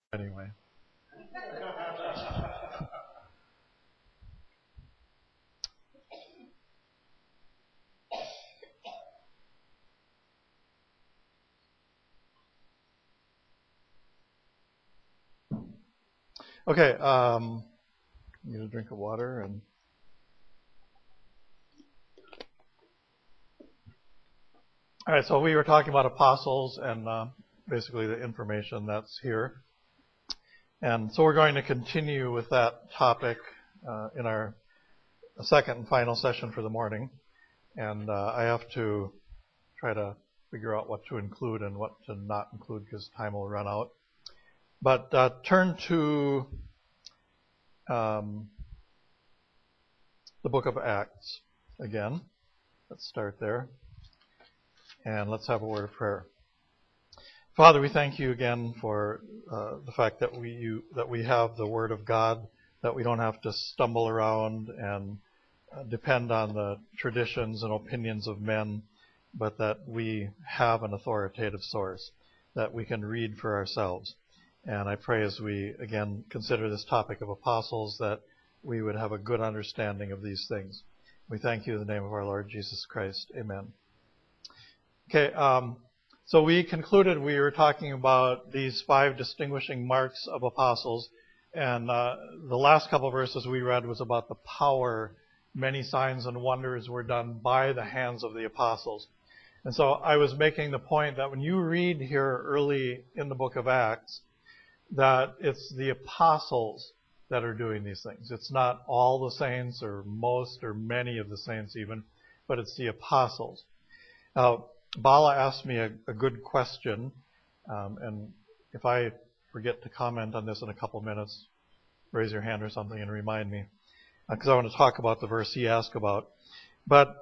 Anyway. Okay, need a drink of water and all right, so we were talking about apostles and basically the information that's here. And so we're going to continue with that topic in our second and final session for the morning. And I have to try to figure out what to include and what to not include because time will run out. But turn to the book of Acts again. Let's start there. And let's have a word of prayer. Father, we thank you again for the fact that we have the Word of God, that we don't have to stumble around and depend on the traditions and opinions of men, but that we have an authoritative source that we can read for ourselves. And I pray as we, again, consider this topic of apostles that we would have a good understanding of these things. We thank you in the name of our Lord Jesus Christ. Amen. Okay, so we concluded we were talking about these 5 distinguishing marks of apostles, and the last couple of verses we read was about the power. Many signs and wonders were done by the hands of the apostles. And so I was making the point that when you read here early in the book of Acts, that it's the apostles that are doing these things. It's not all the saints or most or many of the saints even, but it's the apostles. Bala asked me a good question, and if I forget to comment on this in a couple of minutes, raise your hand or something and remind me, because I want to talk about the verse he asked about. But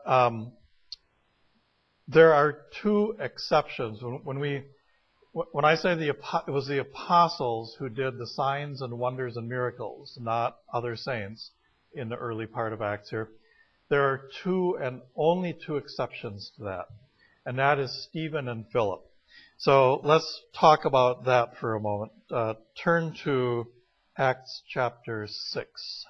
there are 2 exceptions. When I say it was the apostles who did the signs and wonders and miracles, not other saints in the early part of Acts here, there are 2 and only 2 exceptions to that. And that is Stephen and Philip. So let's talk about that for a moment. Turn to Acts chapter 6.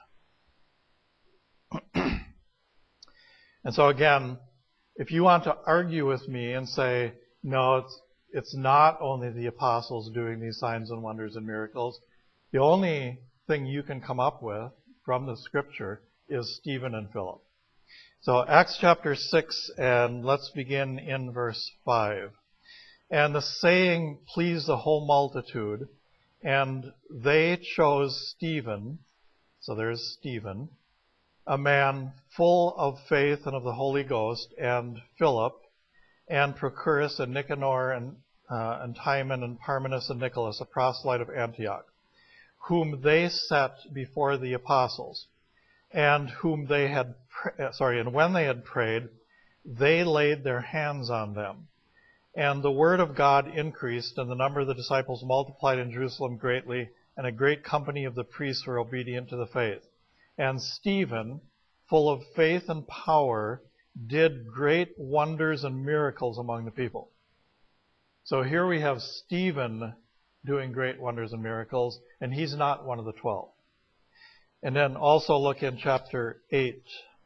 And so again, if you want to argue with me and say, no, it's not only the apostles doing these signs and wonders and miracles, the only thing you can come up with from the scripture is Stephen and Philip. So Acts chapter 6, and let's begin in verse 5. And the saying pleased the whole multitude, and they chose Stephen, so there's Stephen, a man full of faith and of the Holy Ghost, and Philip, and Prochorus, and Nicanor, and Timon, and Parmenas, and Nicholas, a proselyte of Antioch, whom they set before the apostles, and when they had prayed, they laid their hands on them. And the word of God increased, and the number of the disciples multiplied in Jerusalem greatly, and a great company of the priests were obedient to the faith. And Stephen, full of faith and power, did great wonders and miracles among the people. So here we have Stephen doing great wonders and miracles, and he's not one of the 12. And then also look in chapter 8,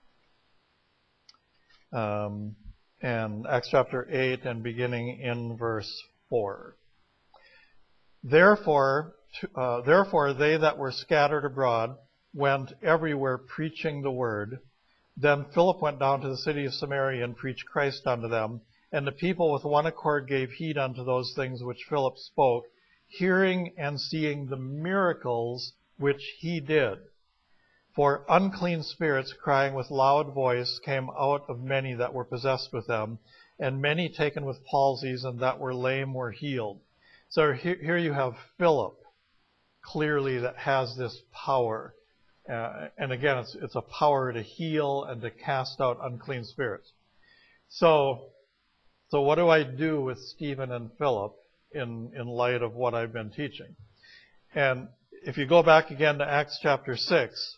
and Acts chapter 8, and beginning in verse 4. Therefore they that were scattered abroad went everywhere preaching the word. Then Philip went down to the city of Samaria and preached Christ unto them. And the people with one accord gave heed unto those things which Philip spoke, hearing and seeing the miracles which he did. For unclean spirits, crying with loud voice, came out of many that were possessed with them, and many taken with palsies, and that were lame were healed. So here you have Philip, clearly that has this power. And again, it's a power to heal and to cast out unclean spirits. So what do I do with Stephen and Philip in light of what I've been teaching? And if you go back again to Acts chapter 6,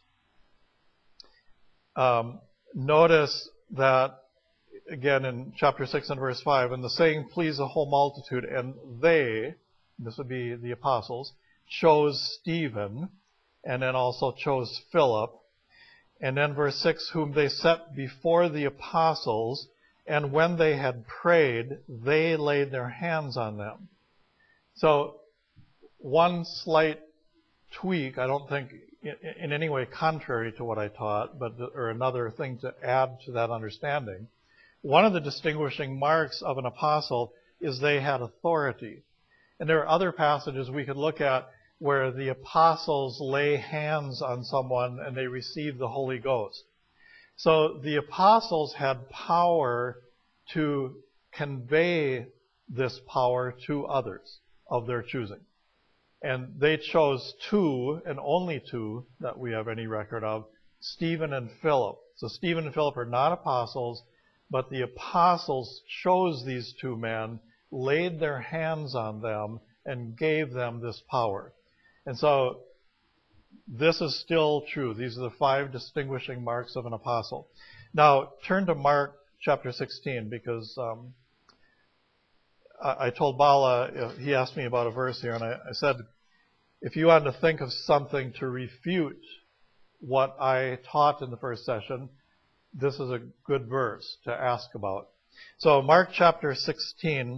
notice that, again, in chapter 6 and verse 5, and the saying pleased the whole multitude, and they, this would be the apostles, chose Stephen, and then also chose Philip. And then verse 6, whom they set before the apostles, and when they had prayed, they laid their hands on them. So one slight tweak, I don't think in any way contrary to what I taught, or another thing to add to that understanding. One of the distinguishing marks of an apostle is they had authority. And there are other passages we could look at where the apostles lay hands on someone and they receive the Holy Ghost. So the apostles had power to convey this power to others of their choosing. And they chose two, and only two, that we have any record of, Stephen and Philip. So Stephen and Philip are not apostles, but the apostles chose these two men, laid their hands on them, and gave them this power. And so this is still true. These are the 5 distinguishing marks of an apostle. Now, turn to Mark chapter 16, because I told Bala, he asked me about a verse here, and I said, if you wanted to think of something to refute what I taught in the first session, this is a good verse to ask about. So Mark chapter 16,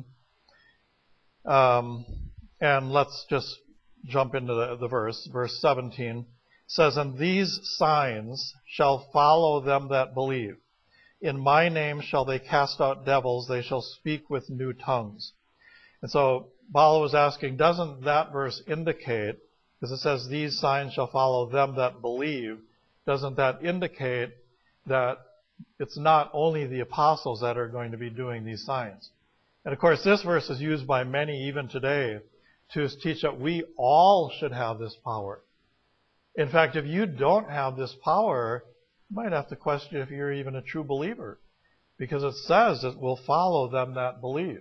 and let's just jump into the verse. Verse 17 says, and these signs shall follow them that believe. In my name shall they cast out devils, they shall speak with new tongues. And so Bala was asking, doesn't that verse indicate, because it says these signs shall follow them that believe, doesn't that indicate that it's not only the apostles that are going to be doing these signs? And of course this verse is used by many even today to teach that we all should have this power. In fact, if you don't have this power, you might have to question if you're even a true believer, because it says it will follow them that believe.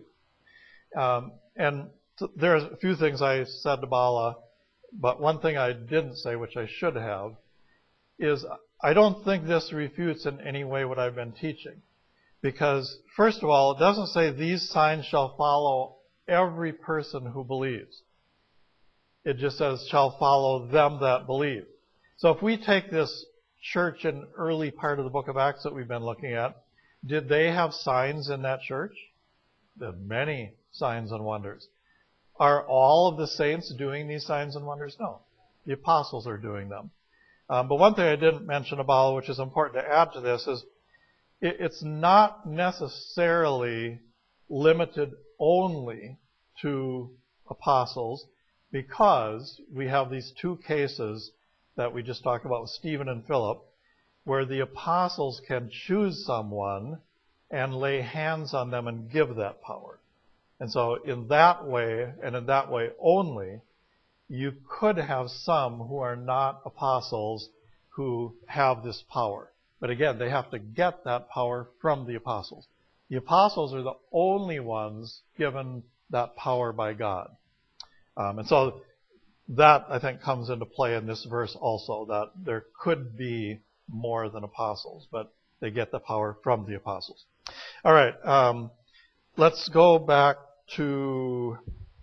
And there's a few things I said to Bala, but one thing I didn't say, which I should have, is I don't think this refutes in any way what I've been teaching. Because, first of all, it doesn't say these signs shall follow every person who believes. It just says shall follow them that believe. So if we take this church in early part of the book of Acts that we've been looking at, did they have signs in that church? They had many signs and wonders. Are all of the saints doing these signs and wonders? No. The apostles are doing them. But one thing I didn't mention about, which is important to add to this, is it's not necessarily limited only to apostles, because we have these 2 cases that we just talked about with Stephen and Philip, where the apostles can choose someone and lay hands on them and give that power. And so in that way, and in that way only, you could have some who are not apostles who have this power. But again, they have to get that power from the apostles. The apostles are the only ones given that power by God. And so that, I think, comes into play in this verse also, that there could be more than apostles, but they get the power from the apostles. All right, let's go back to,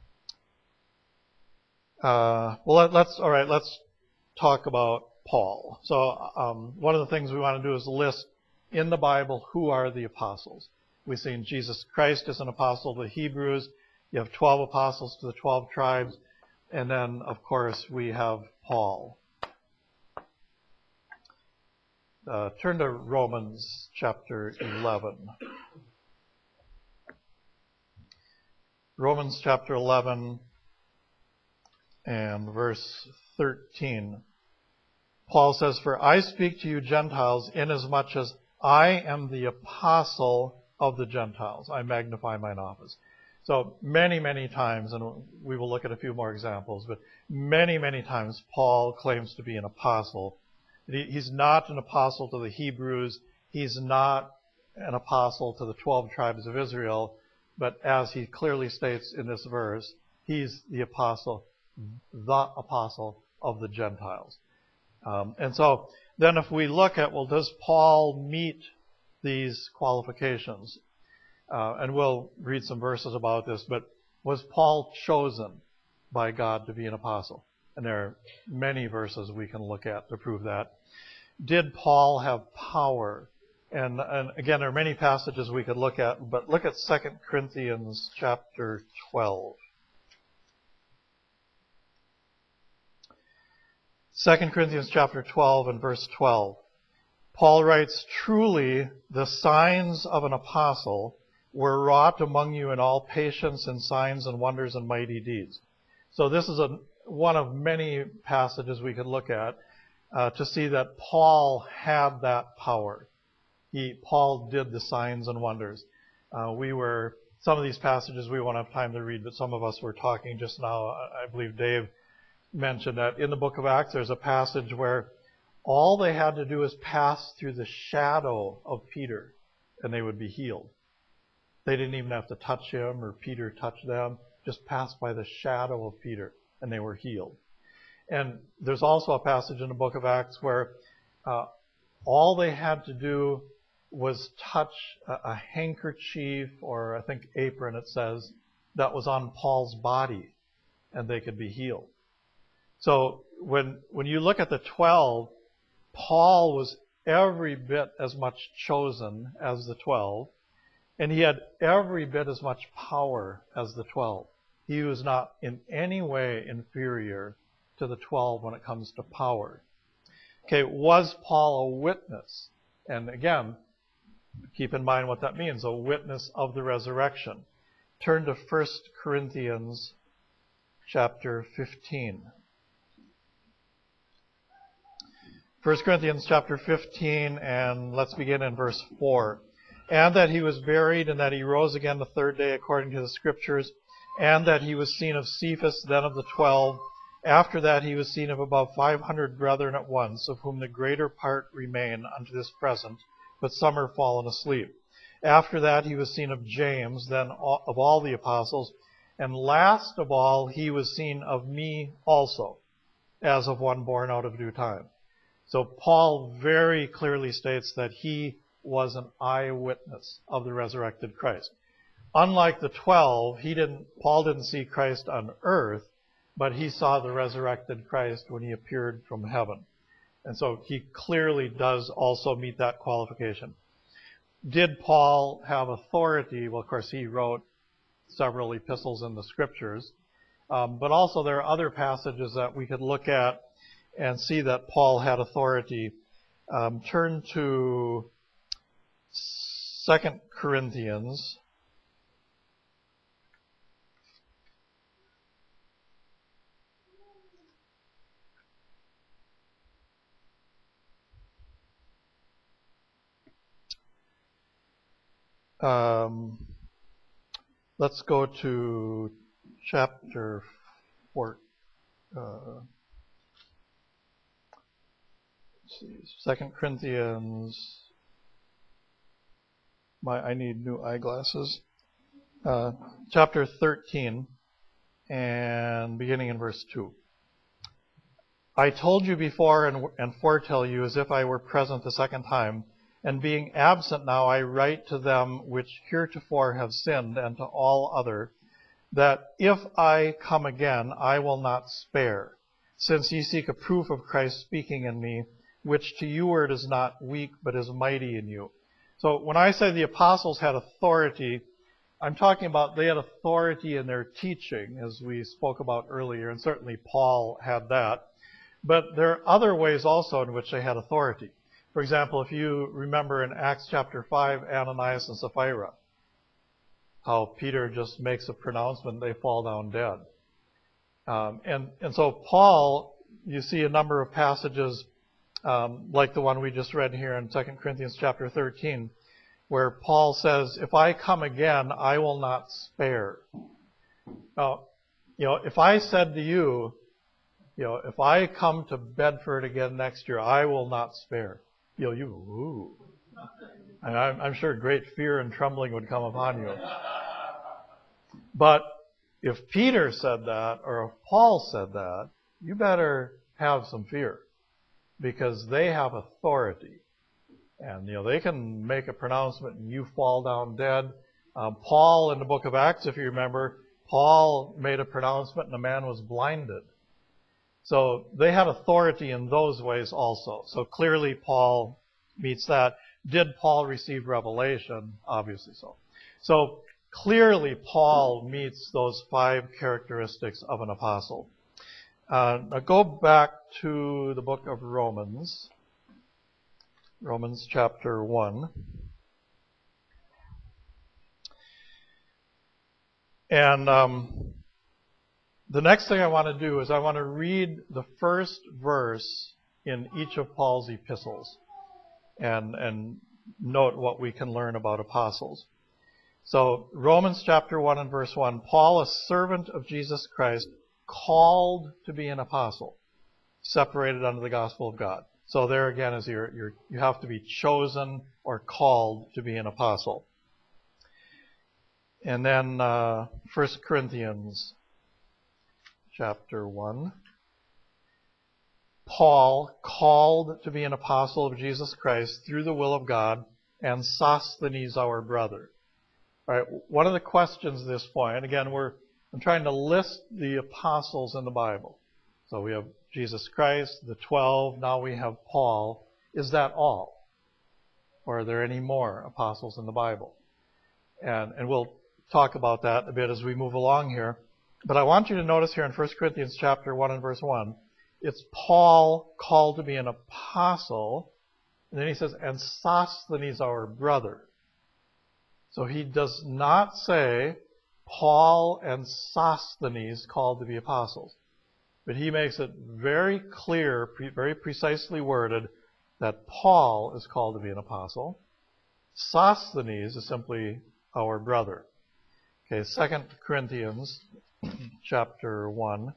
let's talk about Paul. So one of the things we want to do is list in the Bible who are the apostles. We've seen Jesus Christ as an apostle to the Hebrews. You have 12 apostles to the 12 tribes. And then, of course, we have Paul. Turn to Romans chapter 11. Romans chapter 11 and verse 13. Paul says, for I speak to you Gentiles, inasmuch as I am the apostle of the Gentiles. I magnify mine office. So many, many times, and we will look at a few more examples, but many, many times Paul claims to be an apostle. He's not an apostle to the Hebrews. He's not an apostle to the 12 tribes of Israel. But as he clearly states in this verse, he's the apostle of the Gentiles. And so then if we look at, well, does Paul meet these qualifications? And we'll read some verses about this, but was Paul chosen by God to be an apostle? And there are many verses we can look at to prove that. Did Paul have power? And again, there are many passages we could look at, but look at 2 Corinthians chapter 12. 2 Corinthians chapter 12 and verse 12. Paul writes, "Truly the signs of an apostle were wrought among you in all patience and signs and wonders and mighty deeds." So this is one of many passages we could look at to see that Paul had that power. Paul did the signs and wonders. Some of these passages we won't have time to read, but some of us were talking just now. I believe Dave mentioned that in the book of Acts there's a passage where all they had to do was pass through the shadow of Peter and they would be healed. They didn't even have to touch him or Peter touch them, just pass by the shadow of Peter and they were healed. And there's also a passage in the book of Acts where all they had to do was touch a handkerchief or I think apron, it says, that was on Paul's body and they could be healed. So when you look at the 12, Paul was every bit as much chosen as the 12, and he had every bit as much power as the 12. He was not in any way inferior to the 12 when it comes to power. Okay, was Paul a witness? And again, keep in mind what that means, a witness of the resurrection. Turn to 1 Corinthians chapter 15. 1 Corinthians chapter 15, and let's begin in verse 4. "And that he was buried, and that he rose again the third day according to the Scriptures, and that he was seen of Cephas, then of the 12. After that he was seen of above 500 brethren at once, of whom the greater part remain unto this present, but some are fallen asleep. After that he was seen of James, then of all the apostles, and last of all he was seen of me also, as of one born out of due time." So Paul very clearly states that he was an eyewitness of the resurrected Christ. Unlike the 12, Paul didn't see Christ on earth, but he saw the resurrected Christ when he appeared from heaven. And so he clearly does also meet that qualification. Did Paul have authority? Well, of course, he wrote several epistles in the Scriptures, but also there are other passages that we could look at and see that Paul had authority. Turn to 2 Corinthians. Let's go to chapter 4. 2 Corinthians. I need new eyeglasses. Chapter 13, and beginning in verse 2. "I told you before and foretell you as if I were present the second time, and being absent now I write to them which heretofore have sinned, and to all other, that if I come again I will not spare, since ye seek a proof of Christ speaking in me, which to you word is not weak, but is mighty in you." So when I say the apostles had authority, I'm talking about they had authority in their teaching, as we spoke about earlier, and certainly Paul had that. But there are other ways also in which they had authority. For example, if you remember in Acts chapter 5, Ananias and Sapphira, how Peter just makes a pronouncement, they fall down dead. And so Paul, you see a number of passages like the one we just read here in 2 Corinthians chapter 13, where Paul says, "If I come again, I will not spare." Now, if I said to you, if I come to Bedford again next year, I will not spare. Ooh. And I'm sure great fear and trembling would come upon you. But if Peter said that, or if Paul said that, you better have some fear, because they have authority. And, they can make a pronouncement and you fall down dead. Paul, in the book of Acts, if you remember, Paul made a pronouncement and the man was blinded. So they had authority in those ways also. So clearly Paul meets that. Did Paul receive revelation? Obviously so. So clearly Paul meets those 5 characteristics of an apostle. Now go back to the book of Romans. Romans chapter 1. And the next thing I want to do is I want to read the first verse in each of Paul's epistles and note what we can learn about apostles. So Romans chapter 1 and verse 1, Paul, a servant of Jesus Christ, called to be an apostle, separated unto the gospel of God. So there again is you have to be chosen or called to be an apostle. And then 1 Corinthians chapter 1. Paul, called to be an apostle of Jesus Christ through the will of God, and Sosthenes our brother. All right, one of the questions at this point, again, I'm trying to list the apostles in the Bible. So we have Jesus Christ, the 12, now we have Paul. Is that all? Or are there any more apostles in the Bible? And we'll talk about that a bit as we move along here. But I want you to notice here in 1 Corinthians chapter 1 and verse 1, it's Paul called to be an apostle, and then he says, and Sosthenes our brother. So he does not say Paul and Sosthenes called to be apostles. But he makes it very clear, very precisely worded, that Paul is called to be an apostle. Sosthenes is simply our brother. Okay, 2 Corinthians chapter 1.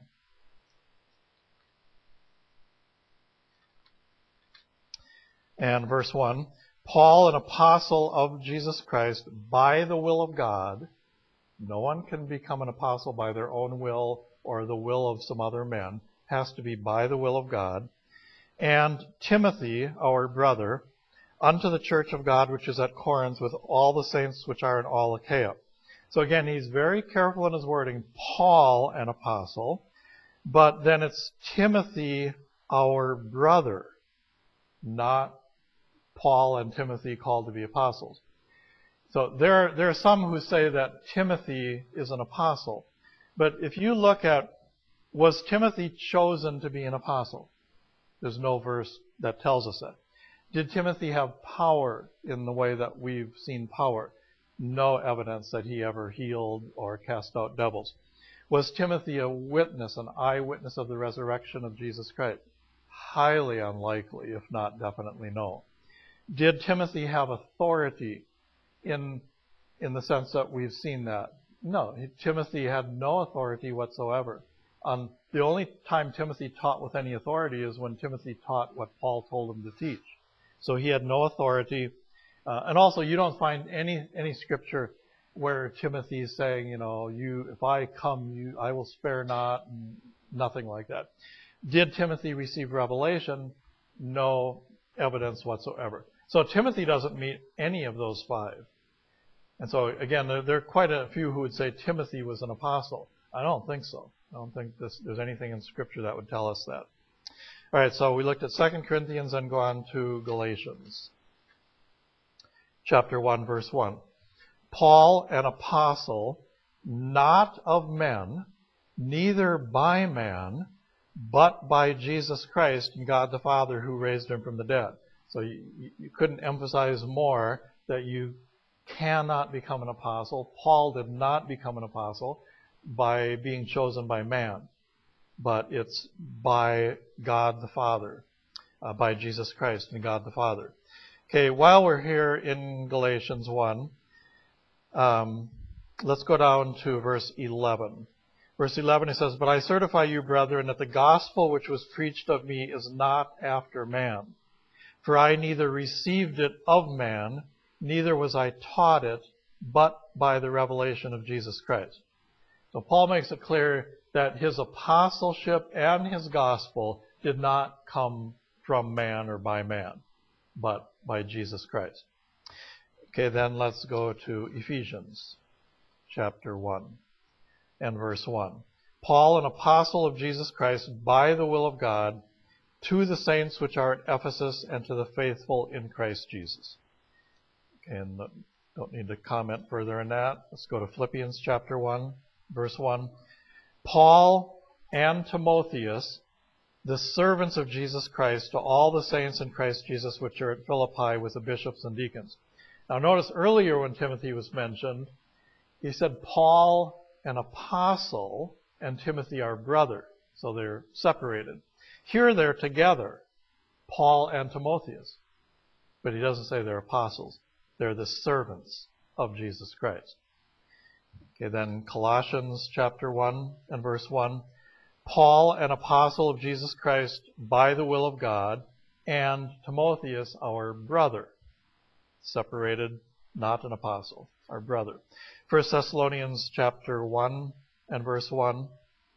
And verse 1, Paul, an apostle of Jesus Christ, by the will of God. No one can become an apostle by their own will or the will of some other men. It has to be by the will of God. And Timothy, our brother, unto the church of God which is at Corinth, with all the saints which are in all Achaia. So again, he's very careful in his wording. Paul, an apostle, but then it's Timothy, our brother, not Paul and Timothy called to be apostles. So there are some who say that Timothy is an apostle. But if you look at, was Timothy chosen to be an apostle? There's no verse that tells us that. Did Timothy have power in the way that we've seen power? No evidence that he ever healed or cast out devils. Was Timothy a witness, an eyewitness of the resurrection of Jesus Christ? Highly unlikely, if not definitely no. Did Timothy have authority in the sense that we've seen that? No, Timothy had no authority whatsoever. The only time Timothy taught with any authority is when Timothy taught what Paul told him to teach. So he had no authority. And also, you don't find any scripture where Timothy is saying, if I come, I will spare not, and nothing like that. Did Timothy receive revelation? No evidence whatsoever. So Timothy doesn't meet any of those 5. And so, again, there are quite a few who would say Timothy was an apostle. I don't think so. I don't think there's anything in Scripture that would tell us that. All right, so we looked at 2 Corinthians and go on to Galatians. Chapter 1, verse 1. Paul, an apostle, not of men, neither by man, but by Jesus Christ and God the Father who raised him from the dead. So you couldn't emphasize more that you cannot become an apostle. Paul did not become an apostle by being chosen by man, but it's by God the Father, by Jesus Christ and God the Father. Okay, while we're here in Galatians 1, let's go down to verse 11. Verse 11, it says, But I certify you, brethren, that the gospel which was preached of me is not after man. For I neither received it of man, neither was I taught it, but by the revelation of Jesus Christ. So Paul makes it clear that his apostleship and his gospel did not come from man or by man, but by Jesus Christ. Okay, then let's go to Ephesians chapter 1 and verse 1. Paul, an apostle of Jesus Christ, by the will of God, to the saints which are at Ephesus and to the faithful in Christ Jesus. And don't need to comment further on that. Let's go to Philippians chapter 1, verse 1. Paul and Timotheus, the servants of Jesus Christ, to all the saints in Christ Jesus which are at Philippi with the bishops and deacons. Now notice earlier when Timothy was mentioned, he said Paul, an apostle, and Timothy, our brother. So they're separated. Here they're together, Paul and Timotheus. But he doesn't say they're apostles. They're the servants of Jesus Christ. Okay, then Colossians chapter 1 and verse 1. Paul, an apostle of Jesus Christ by the will of God, and Timotheus, our brother. Separated, not an apostle, our brother. 1 Thessalonians chapter 1 and verse 1.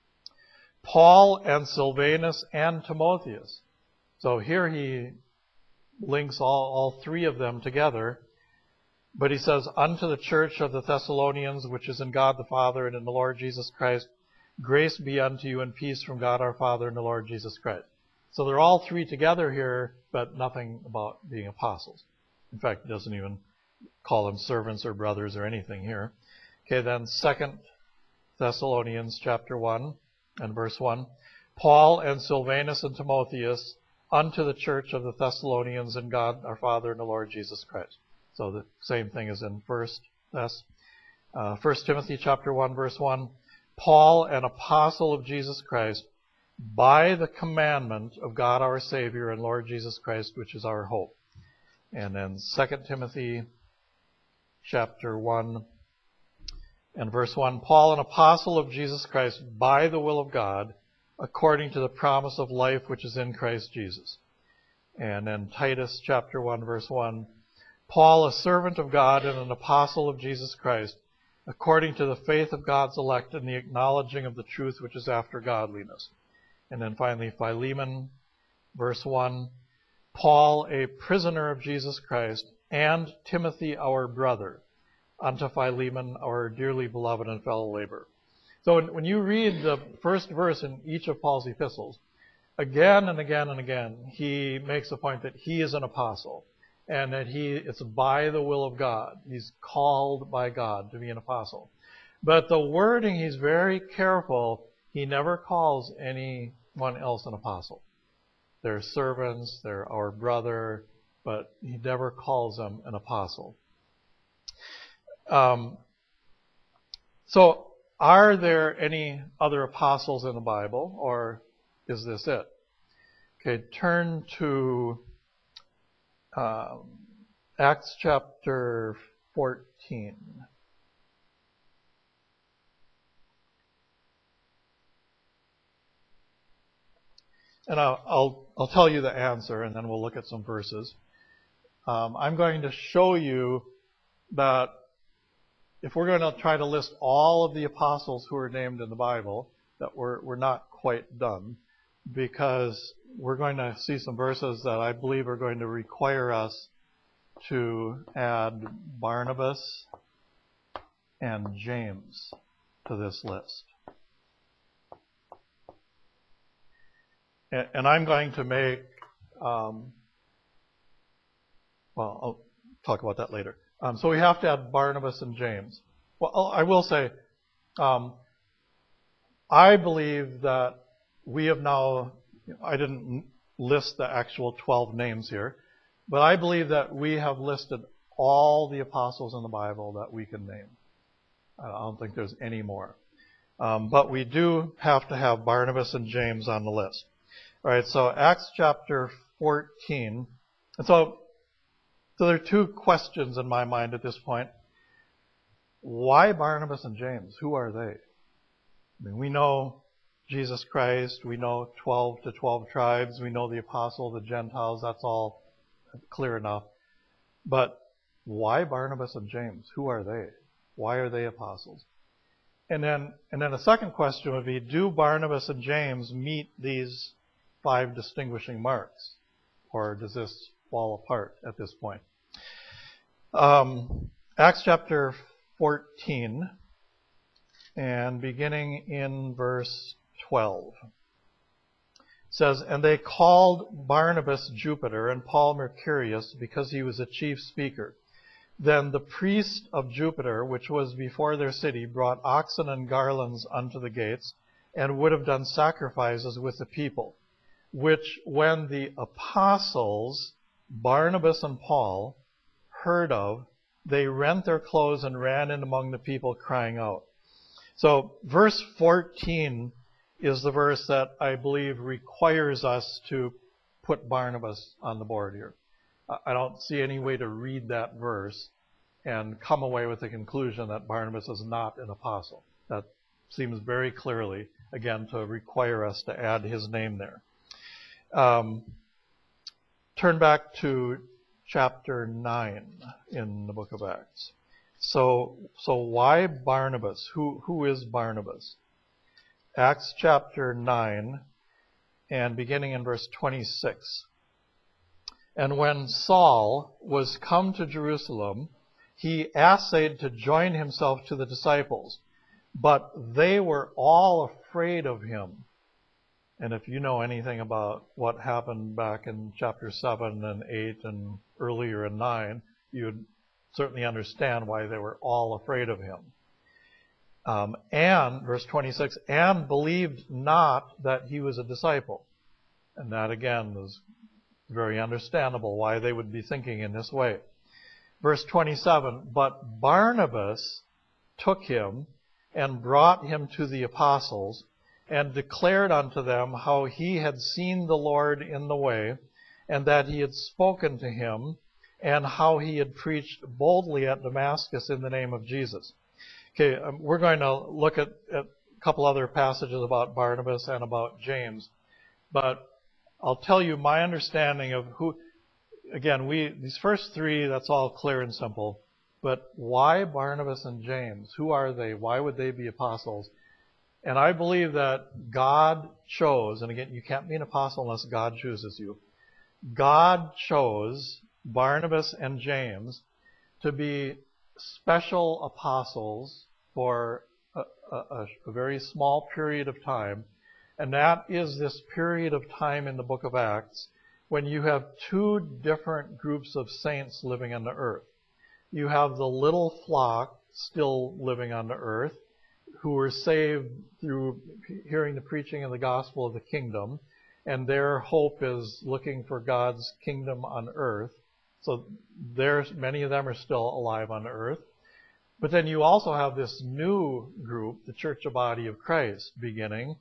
Paul and Silvanus and Timotheus. So here he links all three of them together. But he says, unto the church of the Thessalonians, which is in God the Father and in the Lord Jesus Christ, grace be unto you and peace from God our Father and the Lord Jesus Christ. So they're all three together here, but nothing about being apostles. In fact, it doesn't even call them servants or brothers or anything here. Okay, then 2 Thessalonians chapter 1 and verse 1. Paul and Silvanus and Timotheus unto the church of the Thessalonians in God our Father and the Lord Jesus Christ. So the same thing as in 1 Timothy chapter 1 verse 1. Paul, an apostle of Jesus Christ, by the commandment of God our Savior and Lord Jesus Christ, which is our hope. And then 2 Timothy chapter 1 and verse 1. Paul, an apostle of Jesus Christ, by the will of God, according to the promise of life which is in Christ Jesus. And then Titus chapter 1 verse 1. Paul, a servant of God and an apostle of Jesus Christ, according to the faith of God's elect and the acknowledging of the truth which is after godliness. And then finally, Philemon, verse 1, Paul, a prisoner of Jesus Christ, and Timothy, our brother, unto Philemon, our dearly beloved and fellow laborer. So when you read the first verse in each of Paul's epistles, again and again and again, he makes the point that he is an apostle. And that it's by the will of God. He's called by God to be an apostle. But the wording, he's very careful. He never calls anyone else an apostle. They're servants, they're our brother, but he never calls them an apostle. So, are there any other apostles in the Bible, or is this it? Okay, turn to Acts chapter 14. And I'll tell you the answer, and then we'll look at some verses. I'm going to show you that if we're going to try to list all of the apostles who are named in the Bible, that we're not quite done, because we're going to see some verses that I believe are going to require us to add Barnabas and James to this list. And I'm going to make, well, I'll talk about that later. So we have to add Barnabas and James. Well, I will say, I believe that we have now, I didn't list the actual 12 names here, but I believe that we have listed all the apostles in the Bible that we can name. I don't think there's any more. But we do have to have Barnabas and James on the list. All right, so Acts chapter 14. And so there are two questions in my mind at this point. Why Barnabas and James? Who are they? I mean, we know Jesus Christ. We know 12 to 12 tribes. We know the apostle, the Gentiles. That's all clear enough. But why Barnabas and James? Who are they? Why are they apostles? And then the second question would be, do Barnabas and James meet these 5 distinguishing marks? Or does this fall apart at this point? Acts chapter 14. and beginning in verse 12. It says, "And they called Barnabas Jupiter and Paul Mercurius, because he was a chief speaker. Then the priest of Jupiter, which was before their city, brought oxen and garlands unto the gates, and would have done sacrifices with the people, which when the apostles Barnabas and Paul heard of, they rent their clothes and ran in among the people, crying out." So verse 14 is the verse that I believe requires us to put Barnabas on the board here. I don't see any way to read that verse and come away with the conclusion that Barnabas is not an apostle. That seems very clearly, again, to require us to add his name there. Turn back to chapter 9 in the book of Acts. So why Barnabas? Who is Barnabas? Acts chapter 9, and beginning in verse 26. "And when Saul was come to Jerusalem, he essayed to join himself to the disciples, but they were all afraid of him." And if you know anything about what happened back in chapter 7 and 8 and earlier in 9, you'd certainly understand why they were all afraid of him. And, verse 26, "and believed not that he was a disciple." And that, again, is very understandable why they would be thinking in this way. Verse 27, "But Barnabas took him and brought him to the apostles, and declared unto them how he had seen the Lord in the way, and that he had spoken to him, and how he had preached boldly at Damascus in the name of Jesus." Okay, we're going to look at a couple other passages about Barnabas and about James, but I'll tell you my understanding of who. Again, these first three, that's all clear and simple, but why Barnabas and James? Who are they? Why would they be apostles? And I believe that God chose, and again, you can't be an apostle unless God chooses you. God chose Barnabas and James to be special apostles for a very small period of time, and that is this period of time in the book of Acts when you have two different groups of saints living on the earth. You have the little flock still living on the earth, who were saved through hearing the preaching of the gospel of the kingdom, and their hope is looking for God's kingdom on earth. So many of them are still alive on earth. But then you also have this new group, the Church of Body of Christ, beginning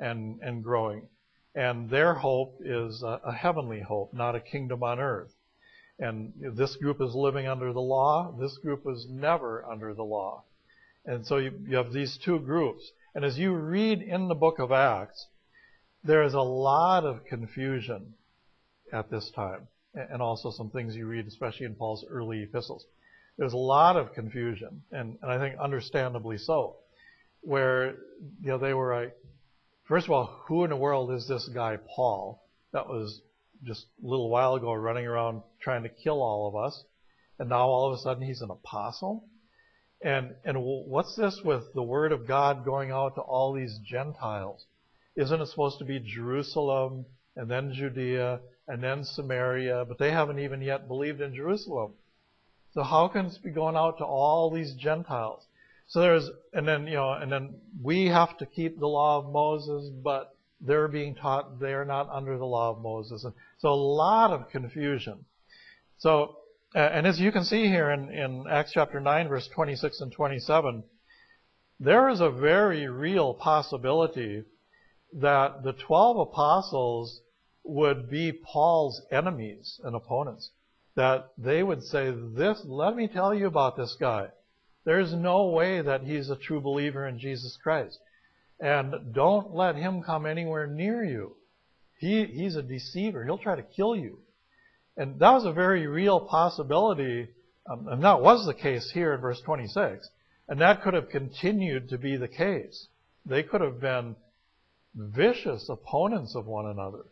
and growing. And their hope is a heavenly hope, not a kingdom on earth. And this group is living under the law. This group was never under the law. And so you have these two groups. And as you read in the book of Acts, there is a lot of confusion at this time. And also some things you read, especially in Paul's early epistles. There's a lot of confusion, and I think understandably so, where they were like, first of all, who in the world is this guy Paul that was just a little while ago running around trying to kill all of us, and now all of a sudden he's an apostle? And what's this with the word of God going out to all these Gentiles? Isn't it supposed to be Jerusalem, and then Judea, and then Samaria, but they haven't even yet believed in Jerusalem. So how can it be going out to all these Gentiles? So and then we have to keep the law of Moses, but they're being taught they're not under the law of Moses. And so a lot of confusion. So, and as you can see here in Acts chapter 9, verse 26 and 27, there is a very real possibility that the 12 apostles would be Paul's enemies and opponents. That they would say, let me tell you about this guy. There's no way that he's a true believer in Jesus Christ. And don't let him come anywhere near you. He's a deceiver. He'll try to kill you. And that was a very real possibility. And that was the case here in verse 26. And that could have continued to be the case. They could have been vicious opponents of one another.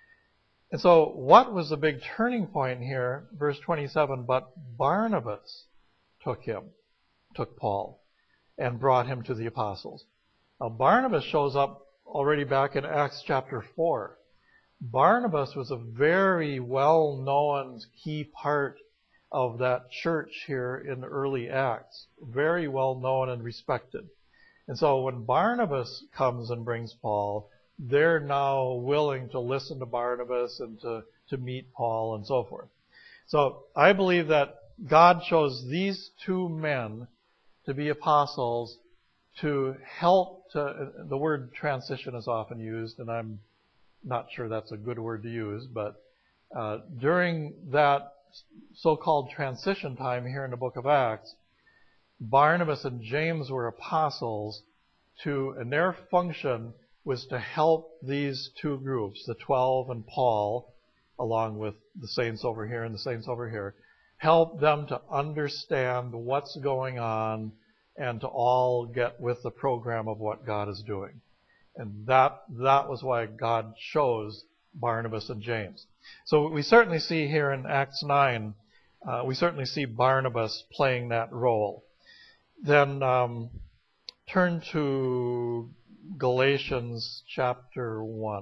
And so what was the big turning point here? Verse 27, "But Barnabas took Paul." and brought him to the apostles. Now, Barnabas shows up already back in Acts chapter 4. Barnabas was a very well-known key part of that church here in the early Acts. Very well-known and respected. And so when Barnabas comes and brings Paul, they're now willing to listen to Barnabas and to meet Paul and so forth. So I believe that God chose these two men to be apostles to help the word transition is often used, and I'm not sure that's a good word to use, but during that so-called transition time here in the book of Acts, Barnabas and James were apostles and their function was to help these two groups, the 12 and Paul, along with the saints over here and the saints over here, help them to understand what's going on and to all get with the program of what God is doing. And that was why God chose Barnabas and James. So we certainly see here in Acts 9, we certainly see Barnabas playing that role. Then turn to Galatians chapter 1.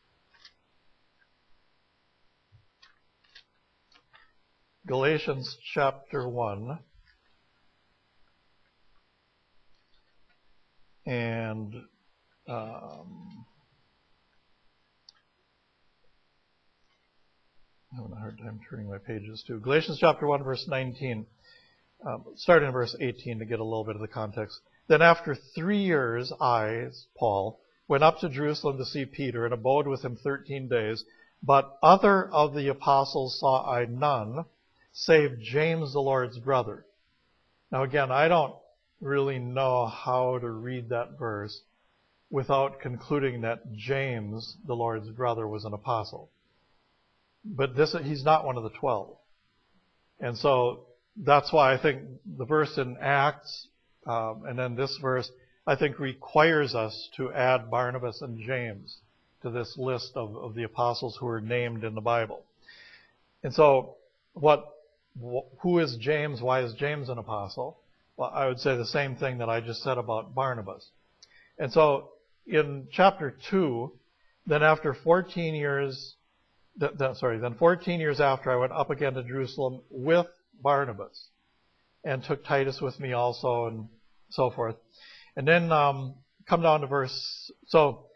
Galatians chapter 1. And I'm having a hard time turning my pages too. Galatians chapter 1, verse 19. Starting in verse 18 to get a little bit of the context. Then after 3 years, I, Paul, went up to Jerusalem to see Peter and abode with him 13 days. But other of the apostles saw I none, save James the Lord's brother. Now again, I don't really know how to read that verse without concluding that James, the Lord's brother, was an apostle. But he's not one of the 12. And so that's why I think the verse in Acts, and then this verse, I think requires us to add Barnabas and James to this list of the apostles who are named in the Bible. And so who is James? Why is James an apostle? Well, I would say the same thing that I just said about Barnabas. And so in chapter 2, then 14 years after, I went up again to Jerusalem with Barnabas and took Titus with me also and so forth. And then come down to verse, so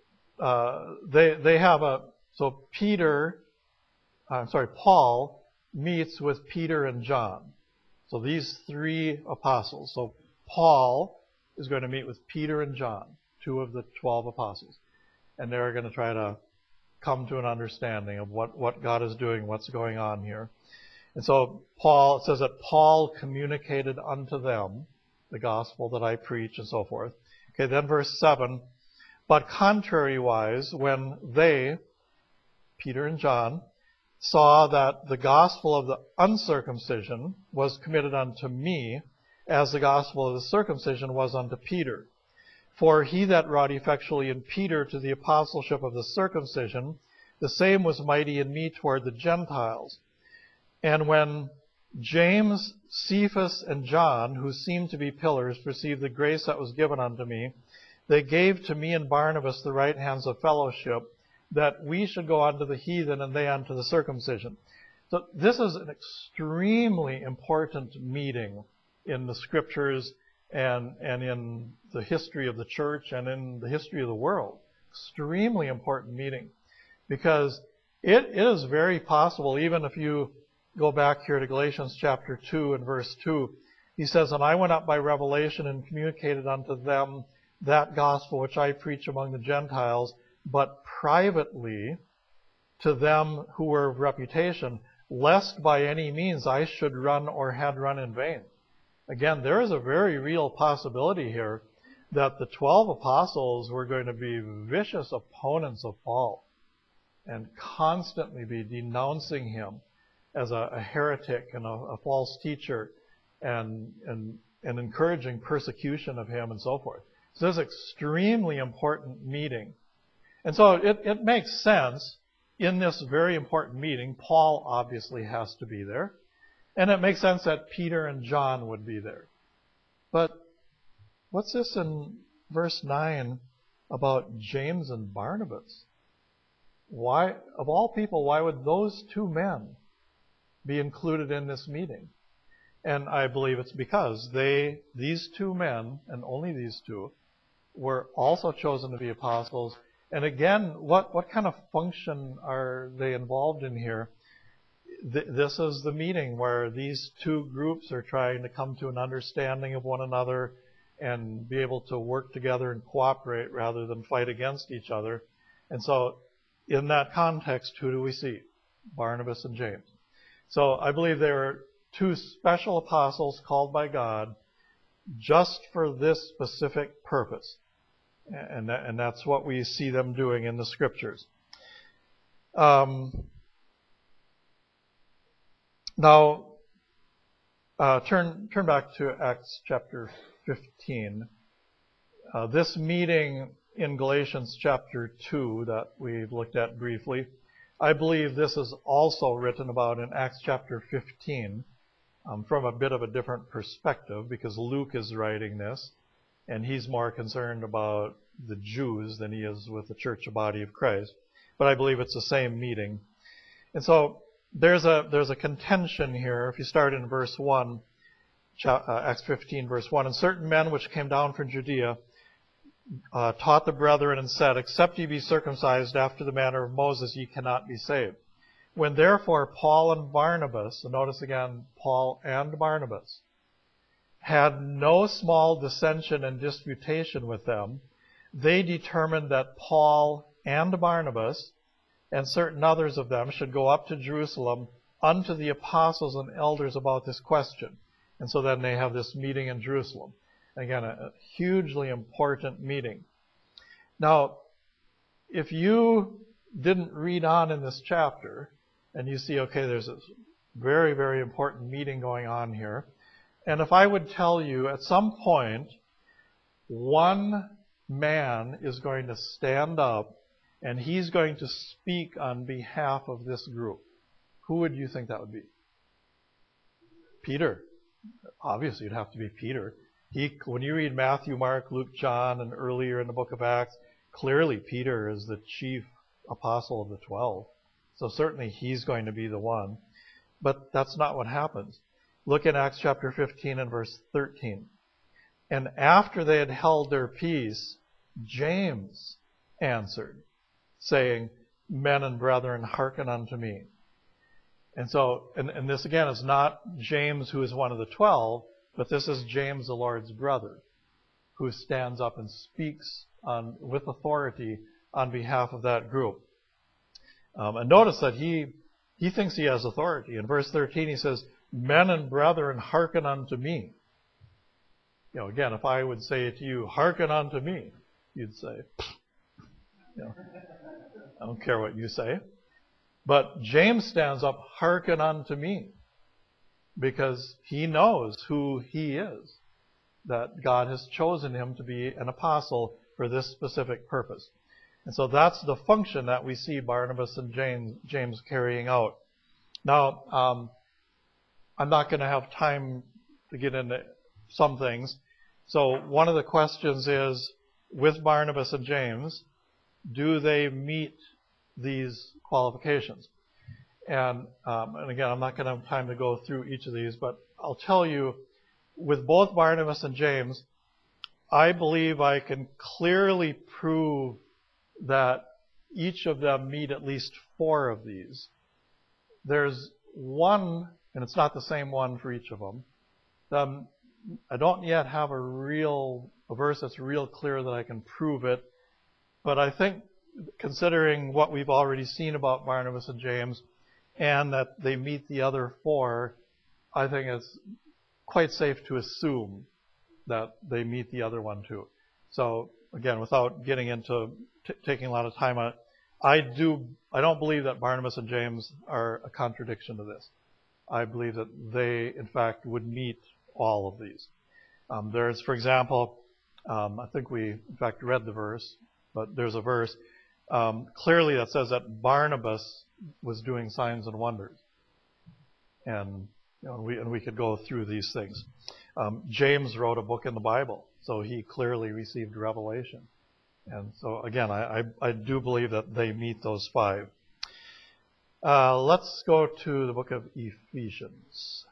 Paul meets with Peter and John. So these three apostles. So Paul is going to meet with Peter and John, two of the 12 apostles. And they're going to try to come to an understanding of what God is doing, what's going on here. And so it says that Paul communicated unto them the gospel that I preach and so forth. Okay, then verse 7, but contrariwise, when they, Peter and John, saw that the gospel of the uncircumcision was committed unto me, as the gospel of the circumcision was unto Peter. For he that wrought effectually in Peter to the apostleship of the circumcision, the same was mighty in me toward the Gentiles. And when James, Cephas, and John, who seemed to be pillars, perceived the grace that was given unto me, they gave to me and Barnabas the right hands of fellowship, that we should go unto the heathen and they unto the circumcision. So this is an extremely important meeting in the scriptures and in the history of the church and in the history of the world. Extremely important meeting. Because it is very possible, even if you go back here to Galatians chapter 2 and verse 2, he says, and I went up by revelation and communicated unto them that gospel which I preach among the Gentiles, but privately to them who were of reputation, lest by any means I should run or had run in vain. Again, there is a very real possibility here that the 12 apostles were going to be vicious opponents of Paul and constantly be denouncing him as a heretic and a false teacher and encouraging persecution of him and so forth. So this is an extremely important meeting. And so it makes sense in this very important meeting, Paul obviously has to be there. And it makes sense that Peter and John would be there. But what's this in verse 9 about James and Barnabas? Why, of all people, why would those two men be included in this meeting? And I believe it's because these two men, and only these two, were also chosen to be apostles. And again, what kind of function are they involved in here? This is the meeting where these two groups are trying to come to an understanding of one another and be able to work together and cooperate rather than fight against each other. And so in that context, who do we see? Barnabas and James. So I believe they were two special apostles called by God just for this specific purpose. And that's what we see them doing in the Scriptures. Now, turn back to Acts chapter 15. This meeting in Galatians chapter 2 that we've looked at briefly, I believe this is also written about in Acts chapter 15 from a bit of a different perspective, because Luke is writing this, and he's more concerned about the Jews than he is with the church, body of Christ. But I believe it's the same meeting. And so there's a contention here. If you start in verse 1, Acts 15, verse 1, and certain men which came down from Judea taught the brethren and said, except ye be circumcised after the manner of Moses, ye cannot be saved. When therefore Paul and Barnabas, and notice again, Paul and Barnabas, had no small dissension and disputation with them, they determined that Paul and Barnabas and certain others of them should go up to Jerusalem unto the apostles and elders about this question. And so then they have this meeting in Jerusalem. Again, a hugely important meeting. Now, if you didn't read on in this chapter, and you see, okay, there's this very, very important meeting going on here, and if I would tell you at some point, one man is going to stand up and he's going to speak on behalf of this group, who would you think that would be? Peter. Obviously, it'd have to be Peter. When you read Matthew, Mark, Luke, John, and earlier in the book of Acts, clearly Peter is the chief apostle of the 12. So certainly he's going to be the one. But that's not what happens. Look at Acts chapter 15 and verse 13. And after they had held their peace, James answered, saying, Men and brethren, hearken unto me. And so, and this again is not James, who is one of the 12, but this is James, the Lord's brother, who stands up and speaks with authority on behalf of that group. And notice that he thinks he has authority. In verse 13 he says, Men and brethren, hearken unto me. You know, again, if I would say to you, hearken unto me, you'd say, I don't care what you say. But James stands up, hearken unto me, because he knows who he is, that God has chosen him to be an apostle for this specific purpose. And so that's the function that we see Barnabas and James carrying out. Now, I'm not going to have time to get into some things. So one of the questions is, with Barnabas and James, do they meet these qualifications? And again, I'm not going to have time to go through each of these, but I'll tell you, with both Barnabas and James, I believe I can clearly prove that each of them meet at least 4 of these. There's one, and it's not the same one for each of them. I don't yet have a verse that's real clear that I can prove it, but I think, considering what we've already seen about Barnabas and James, and that they meet the other 4, I think it's quite safe to assume that they meet the other one too. So again, without getting into taking a lot of time on it, I don't believe that Barnabas and James are a contradiction to this. I believe that they, in fact, would meet all of these. There's, for example, I think we, in fact, read the verse, but there's a verse clearly that says that Barnabas was doing signs and wonders. And we could go through these things. James wrote a book in the Bible. So he clearly received revelation. And so, again, I do believe that they meet those 5. Let's go to the book of Ephesians.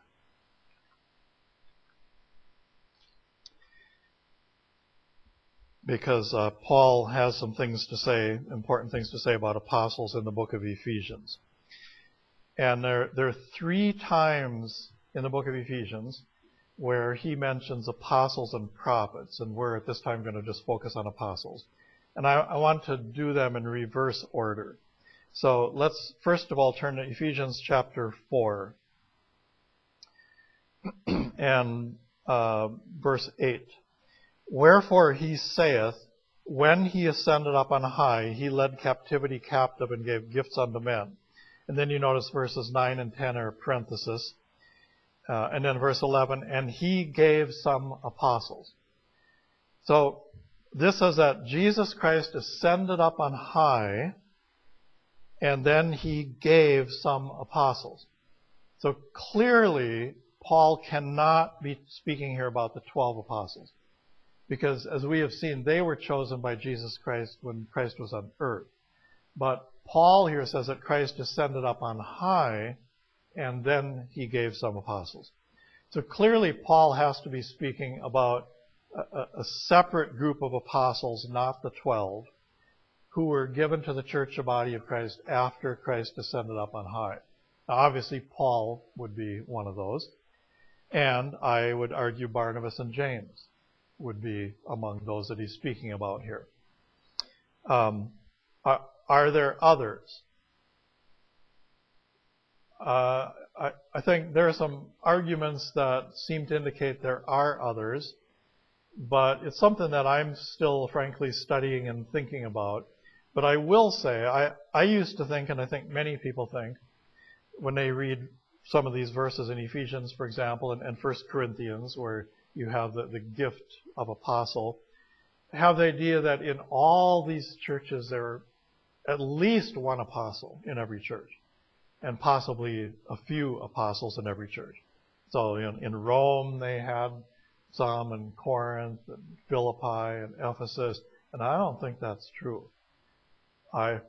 Because Paul has some things to say, important things to say about apostles in the book of Ephesians. And there are 3 times in the book of Ephesians where he mentions apostles and prophets, and we're at this time going to just focus on apostles. And I want to do them in reverse order. So let's first of all turn to Ephesians chapter 4 and verse 8. Wherefore he saith, when he ascended up on high, he led captivity captive and gave gifts unto men. And then you notice verses 9 and 10 are parenthesis. And then verse 11, and he gave some apostles. So this says that Jesus Christ ascended up on high, and then he gave some apostles. So clearly, Paul cannot be speaking here about the 12 apostles. Because as we have seen, they were chosen by Jesus Christ when Christ was on earth. But Paul here says that Christ ascended up on high, and then he gave some apostles. So clearly, Paul has to be speaking about a separate group of apostles, not the 12, who were given to the church, the body of Christ, after Christ ascended up on high. Now, obviously, Paul would be one of those. And I would argue Barnabas and James would be among those that he's speaking about here. Are there others? I think there are some arguments that seem to indicate there are others, but it's something that I'm still, frankly, studying and thinking about. But I will say, I used to think, and I think many people think, when they read some of these verses in Ephesians, for example, and 1 Corinthians, where you have the gift of apostle, have the idea that in all these churches there are at least one apostle in every church, and possibly a few apostles in every church. So in Rome they had some, in Corinth, and Philippi, and Ephesus, and I don't think that's true. I've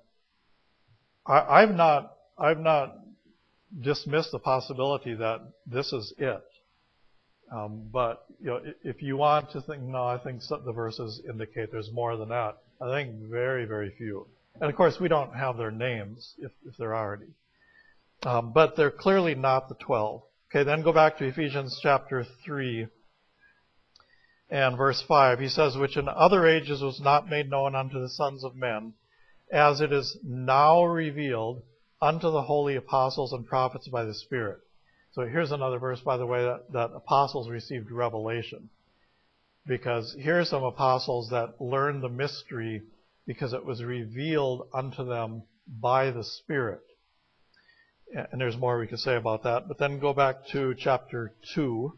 not dismissed the possibility that this is it. But if you want to think, no, I think the verses indicate there's more than that. I think very, very few. And of course, we don't have their names if there are any. But they're clearly not the 12. Okay, then go back to Ephesians chapter 3 and verse 5. He says, which in other ages was not made known unto the sons of men, as it is now revealed unto the holy apostles and prophets by the Spirit. So here's another verse, by the way, that apostles received revelation. Because here are some apostles that learned the mystery because it was revealed unto them by the Spirit. And there's more we could say about that. But then go back to chapter 2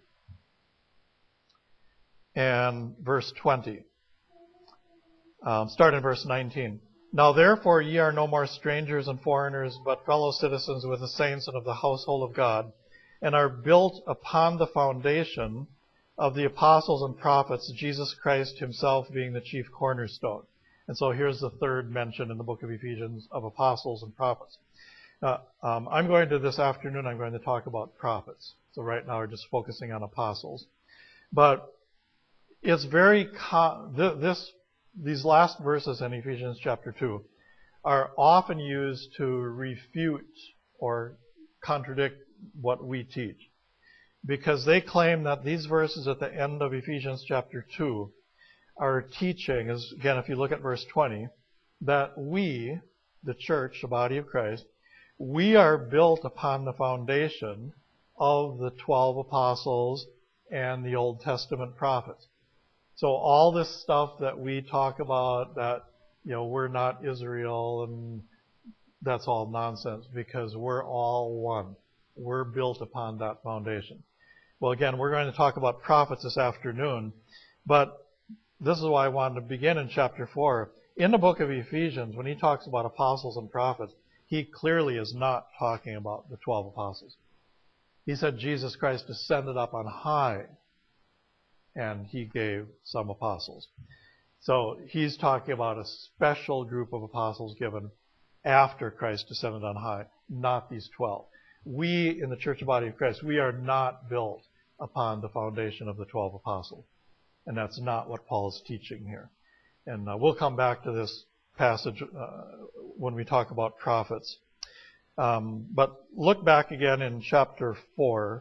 and verse 20. Start in verse 19. Now therefore ye are no more strangers and foreigners, but fellow citizens with the saints and of the household of God, and are built upon the foundation of the apostles and prophets, Jesus Christ himself being the chief cornerstone. And so here's the third mention in the book of Ephesians of apostles and prophets. I'm going to talk about prophets. So right now we're just focusing on apostles. But it's very these last verses in Ephesians chapter 2 are often used to refute or contradict what we teach. Because they claim that these verses at the end of Ephesians chapter 2 are teaching, as again, if you look at verse 20, that we, the church, the body of Christ, we are built upon the foundation of the 12 apostles and the Old Testament prophets. So all this stuff that we talk about, that we're not Israel, and that's all nonsense, because we're all one. We're built upon that foundation. Well, again, we're going to talk about prophets this afternoon, but this is why I wanted to begin in chapter 4. In the book of Ephesians, when he talks about apostles and prophets, he clearly is not talking about the 12 apostles. He said Jesus Christ ascended up on high, and he gave some apostles. So he's talking about a special group of apostles given after Christ descended on high, not these 12. We, in the church body of Christ, we are not built upon the foundation of the 12 apostles. And that's not what Paul is teaching here. And we'll come back to this passage when we talk about prophets. But look back again in chapter 4.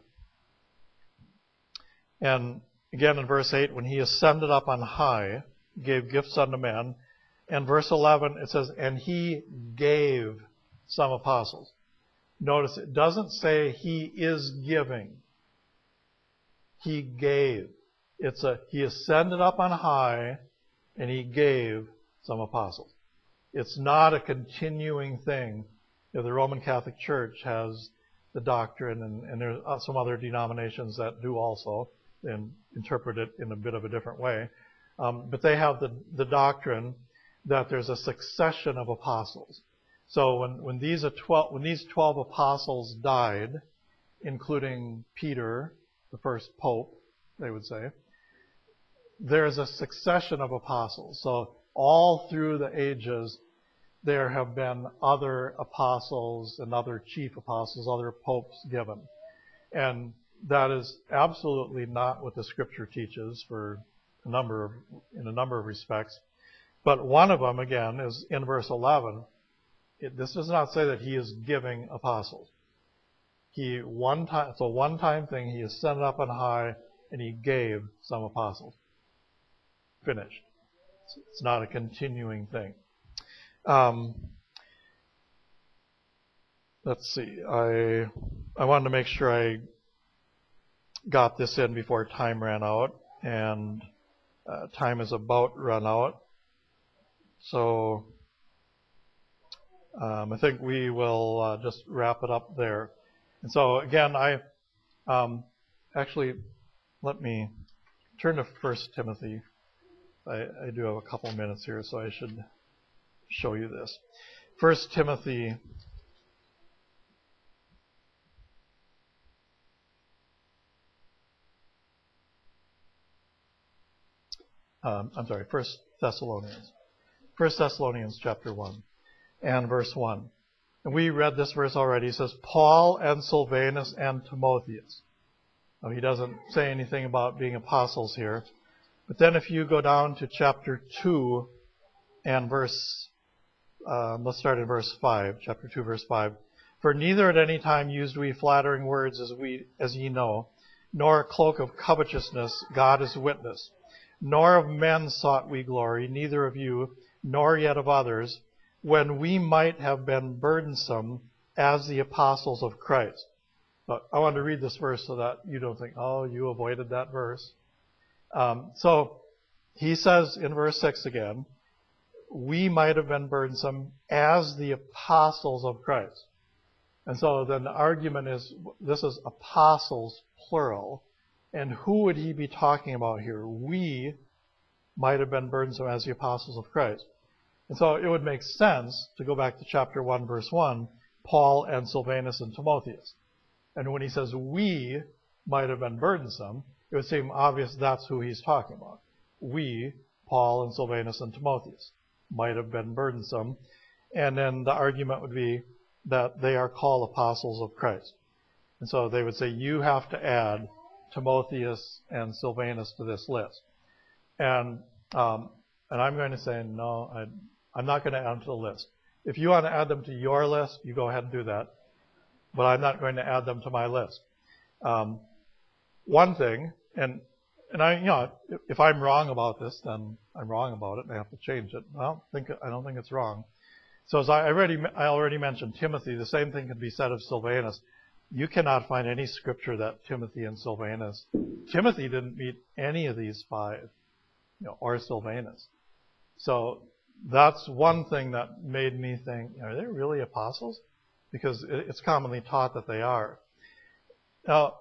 And again in verse 8, when he ascended up on high, gave gifts unto men. And verse 11, it says, and he gave some apostles. Notice it doesn't say he is giving. He gave. He ascended up on high, and he gave some apostles. It's not a continuing thing. The Roman Catholic Church has the doctrine, and there are some other denominations that do also, and interpret it in a bit of a different way. But they have the doctrine that there's a succession of apostles. So when these 12 apostles died, including Peter, the first pope, they would say, there's a succession of apostles. So all through the ages, there have been other apostles and other chief apostles, other popes given. And that is absolutely not what the Scripture teaches in a number of respects. But one of them, again, is in verse 11. This does not say that he is giving apostles. It's a one-time thing. He ascended up on high, and he gave some apostles. Finished. It's not a continuing thing. Let's see. I wanted to make sure I got this in before time ran out, and time is about run out. So I think we will just wrap it up there. And so again, actually, let me turn to 1 Timothy. I do have a couple minutes here, so I should show you this. 1 Timothy First Thessalonians. 1 Thessalonians chapter 1 and verse 1. And we read this verse already. It says, Paul and Silvanus and Timotheus. Now, he doesn't say anything about being apostles here. But then if you go down to chapter 2 and let's start in verse 5, chapter 2, verse 5. For neither at any time used we flattering words as ye know, nor a cloak of covetousness, God is witness. Nor of men sought we glory, neither of you, nor yet of others, when we might have been burdensome as the apostles of Christ. But I want to read this verse so that you don't think, oh, you avoided that verse. So he says in verse 6 again, we might have been burdensome as the apostles of Christ. And so then the argument is, this is apostles, plural. And who would he be talking about here? We might have been burdensome as the apostles of Christ. And so it would make sense to go back to chapter 1, verse 1, Paul and Silvanus and Timotheus. And when he says we might have been burdensome, it would seem obvious that's who he's talking about. We, Paul and Silvanus and Timotheus, might have been burdensome. And then the argument would be that they are called apostles of Christ. And so they would say, you have to add Timotheus and Silvanus to this list. And I'm going to say, no, I'm not going to add them to the list. If you want to add them to your list, you go ahead and do that. But I'm not going to add them to my list. One thing, and if I'm wrong about this, then I'm wrong about it, and I have to change it. I don't think it's wrong. So as I already mentioned Timothy, the same thing can be said of Silvanus. You cannot find any scripture that Timothy and Silvanus. Timothy didn't meet any of these five, or Silvanus. So that's one thing that made me think, are they really apostles? Because it's commonly taught that they are. Now,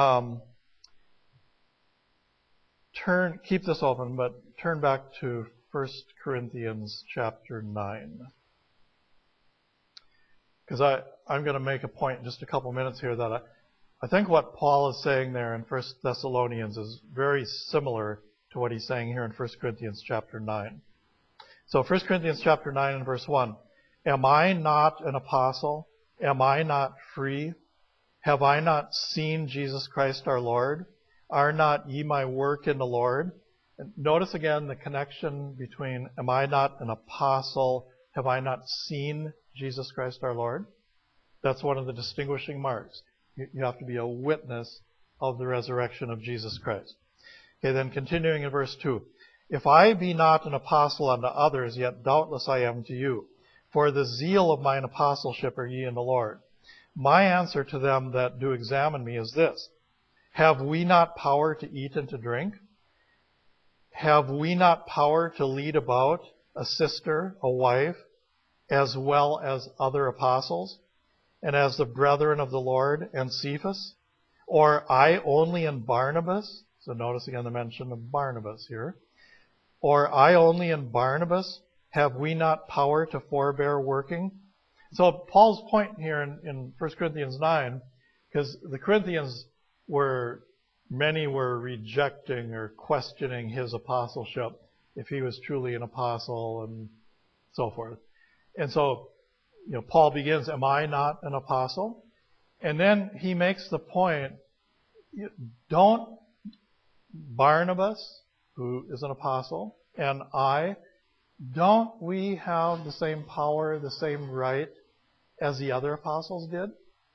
keep this open, but turn back to 1 Corinthians chapter 9. Because I'm going to make a point in just a couple minutes here that I think what Paul is saying there in 1 Thessalonians is very similar to what he's saying here in 1 Corinthians chapter 9. So 1 Corinthians chapter 9 and verse 1. Am I not an apostle? Am I not free? Have I not seen Jesus Christ our Lord? Are not ye my work in the Lord? And notice again the connection between am I not an apostle? Have I not seen Jesus Christ our Lord? That's one of the distinguishing marks. You have to be a witness of the resurrection of Jesus Christ. Okay, then continuing in verse 2. If I be not an apostle unto others, yet doubtless I am to you. For the zeal of mine apostleship are ye in the Lord. My answer to them that do examine me is this. Have we not power to eat and to drink? Have we not power to lead about a sister, a wife, as well as other apostles, and as the brethren of the Lord and Cephas? Or I only and Barnabas? So notice again the mention of Barnabas here. Or I only and Barnabas, have we not power to forbear working? So Paul's point here in 1 Corinthians 9, because the Corinthians many were rejecting or questioning his apostleship, if he was truly an apostle and so forth. And so, Paul begins, am I not an apostle? And then he makes the point, don't Barnabas, who is an apostle, and don't we have the same power, the same right as the other apostles did?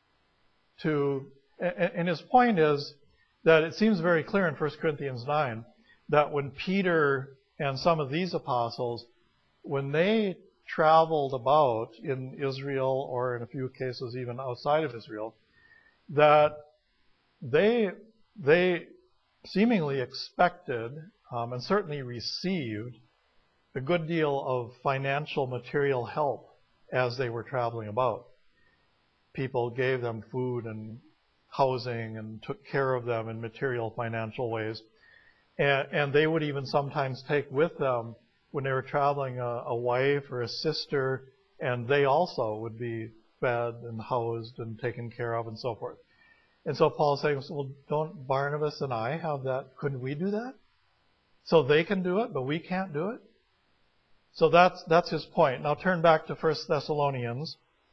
And his point is that it seems very clear in 1 Corinthians 9 that when Peter and some of these apostles, when they traveled about in Israel or in a few cases even outside of Israel, that they seemingly expected and certainly received a good deal of financial material help as they were traveling about. People gave them food and housing and took care of them in material financial ways. And they would even sometimes take with them, when they were traveling, a wife or a sister, and they also would be fed and housed and taken care of and so forth. And so Paul's saying, well, don't Barnabas and I have that? Couldn't we do that? So they can do it, but we can't do it? So that's his point. Now turn back to 1 Thessalonians.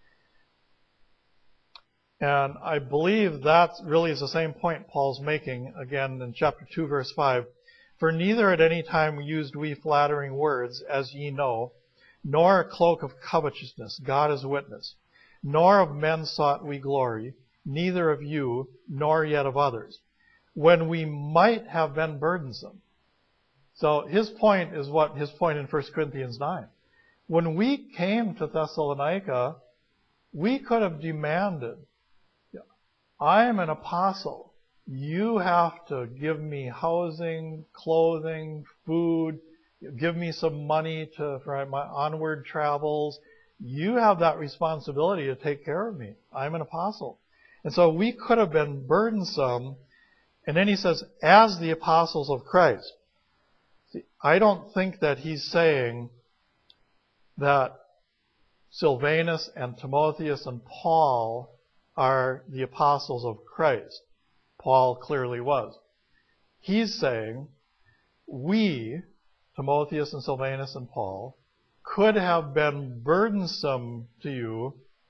And I believe that really is the same point Paul's making, again, in chapter 2, verse 5. For neither at any time used we flattering words, as ye know, nor a cloak of covetousness, God is witness. Nor of men sought we glory, neither of you, nor yet of others, when we might have been burdensome. So his point is what his point in 1 Corinthians 9. When we came to Thessalonica, we could have demanded, I am an apostle. You have to give me housing, clothing, food, give me some money for my onward travels. You have that responsibility to take care of me. I'm an apostle. And so we could have been burdensome. And then he says, as the apostles of Christ. See, I don't think that he's saying that Silvanus and Timotheus and Paul are the apostles of Christ. Paul clearly was. He's saying, we, Timotheus and Silvanus and Paul, could have been burdensome to you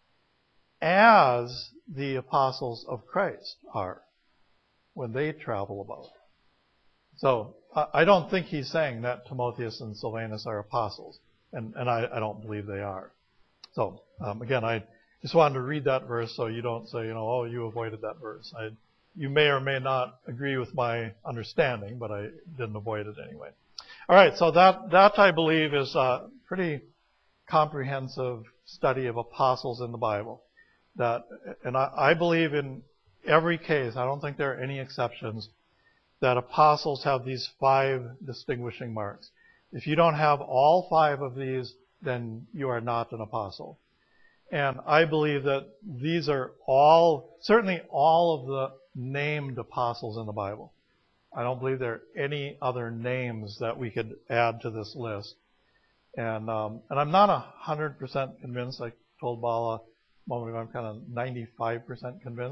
as the apostles of Christ are when they travel about. So I don't think he's saying that Timotheus and Silvanus are apostles, and I don't believe they are. So again, I just wanted to read that verse so you don't say, oh, you avoided that verse. You may or may not agree with my understanding, but I didn't avoid it anyway. All right, so that I believe is a pretty comprehensive study of apostles in the Bible. And I believe in every case, I don't think there are any exceptions, that apostles have these 5 distinguishing marks. If you don't have all 5 of these, then you are not an apostle. And I believe that these are certainly all of the named apostles in the Bible. I don't believe there are any other names that we could add to this list. And I'm not 100% convinced. I told Bala a moment ago, I'm kind of 95% convinced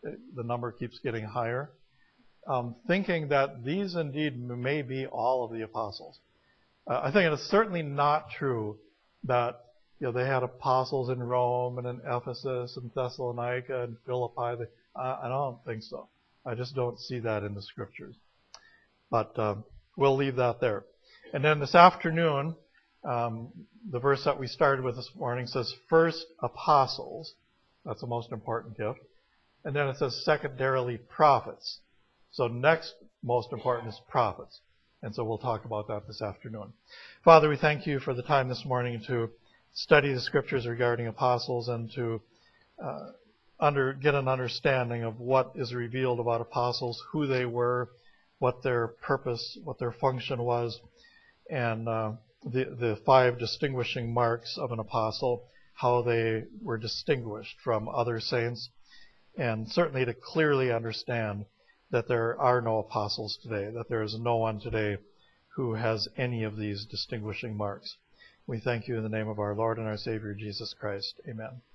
the number keeps getting higher, thinking that these indeed may be all of the apostles. I think it is certainly not true that they had apostles in Rome and in Ephesus and Thessalonica and Philippi. I don't think so. I just don't see that in the Scriptures. But we'll leave that there. And then this afternoon, the verse that we started with this morning says, first apostles. That's the most important gift. And then it says secondarily prophets. So next most important is prophets. And so we'll talk about that this afternoon. Father, we thank you for the time this morning to study the Scriptures regarding apostles and to get an understanding of what is revealed about apostles, who they were, what their purpose, what their function was, and the 5 distinguishing marks of an apostle, how they were distinguished from other saints, and certainly to clearly understand that there are no apostles today, that there is no one today who has any of these distinguishing marks. We thank you in the name of our Lord and our Savior, Jesus Christ. Amen.